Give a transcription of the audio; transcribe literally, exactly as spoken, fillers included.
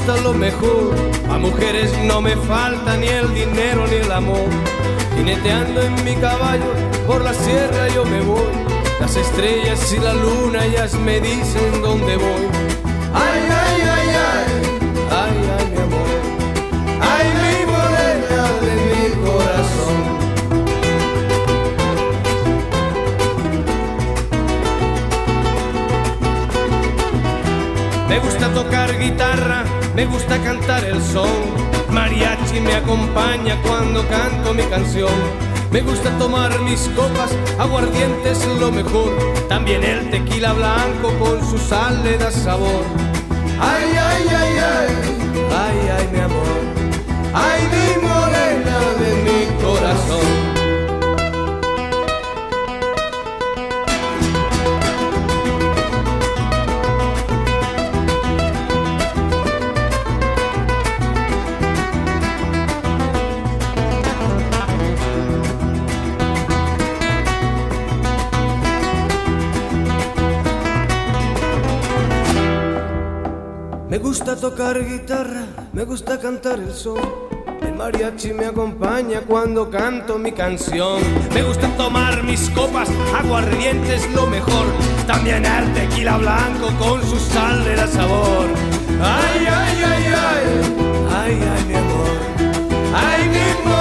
gusta lo mejor. A mujeres no me falta ni el dinero ni el amor. Jineteando en mi caballo por la sierra yo me voy. Las estrellas y la luna ellas me dicen dónde voy. Ay, ay, ay, ay, ay, ay, mi amor. Ay, mi morena de mi corazón. Me gusta tocar guitarra, me gusta cantar el son. Mariachi me acompaña cuando canto mi canción. Me gusta tomar mis copas, aguardiente es lo mejor. También el tequila blanco con su sal le da sabor. Ay, ay, ay, ay, ay, ay, mi amor. Ay, mi morena de mi corazón. Me gusta tocar guitarra, me gusta cantar el son. El mariachi me acompaña cuando canto mi canción. Me gusta tomar mis copas, aguardiente es lo mejor. También el tequila blanco con su sal le da sabor. Ay, ay, ay, ay, ay, ay, mi amor. Ay, mi amor.